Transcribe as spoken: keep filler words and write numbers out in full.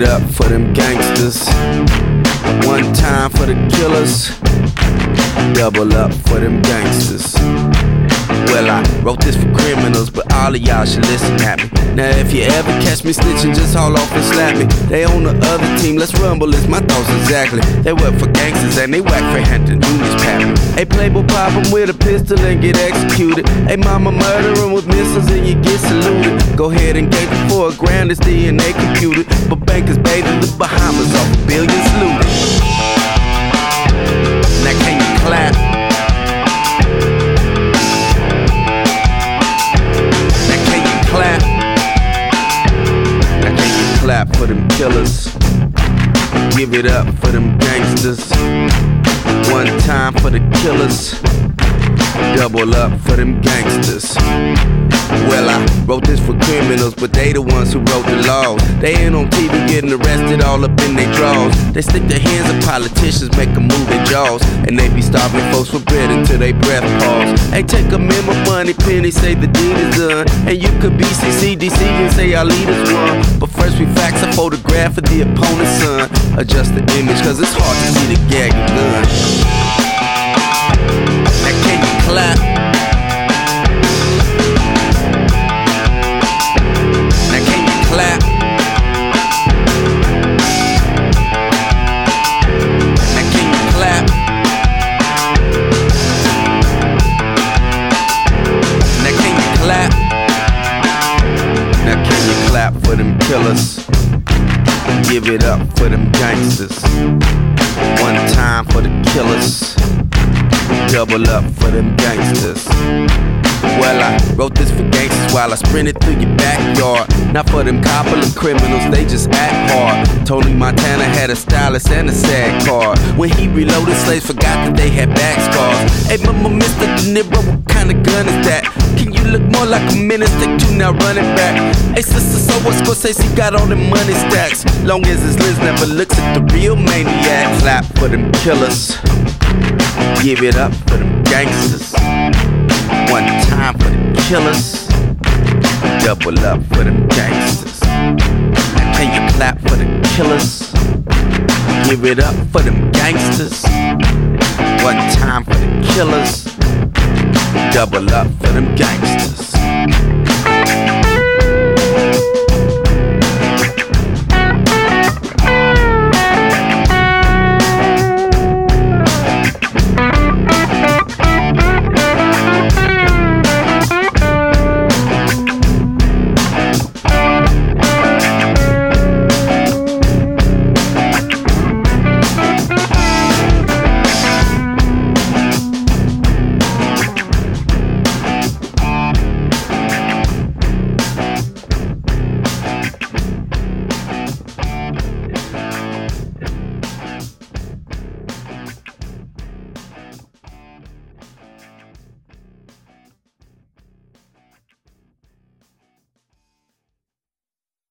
up for them gangsters. One time for the killers. Double up for them gangsters. Well, I wrote this for criminals, but all of y'all should listen at me. Now if you ever catch me snitching, just haul off and slap me. They on the other team, let's rumble, is my thoughts exactly. They work for gangsters and they whack for Hampton Junior's pappy. Hey, Playboy pop 'em with a pistol and get executed. Hey, mama murder 'em with missiles and you get saluted. Go ahead and gate them for a grand, it's D N A computed. But bankers bathe in the Bahamas off a billions looted. Now can you clap? Clap. Now can you clap for them killers? Give it up for them gangsters. One time for the killers. Double up for them gangsters. Well, I wrote this for criminals, but they the ones who wrote the laws. They ain't on T V getting arrested all up in their drawers. They stick their hands in politicians, make them move their jaws. And they be starving folks for bread until they breath pause. Hey, take a member money penny, say the deed is done. And you could be C C D C and say our leaders won. But first we fax a photograph of the opponent's son. Adjust the image, cause it's hard to see the gag gun. Now can you clap? Clap. Now can you clap? Now can you clap? Now can you clap for them killers? Give it up for them gangsters. One time for the killers. Double up for them gangsters. Well, I wrote this for gangsters while I sprinted through your backyard. Not for them couple of criminals, they just act hard. Tony Montana had a stylist and a sad card. When he reloaded, slaves forgot that they had back scars. Hey, mama, Mister De Niro, what kind of gun is that? Can you look more like a minister to now running back? Hey, sister, so what Scorsese got all them money stacks? Long as his Liz never looks at the real maniac. Clap for them killers. Give it up for them gangsters. One time for the killers. Double up for them gangsters. Now can you clap for the killers? Give it up for them gangsters. One time for the killers. Double up for them gangsters.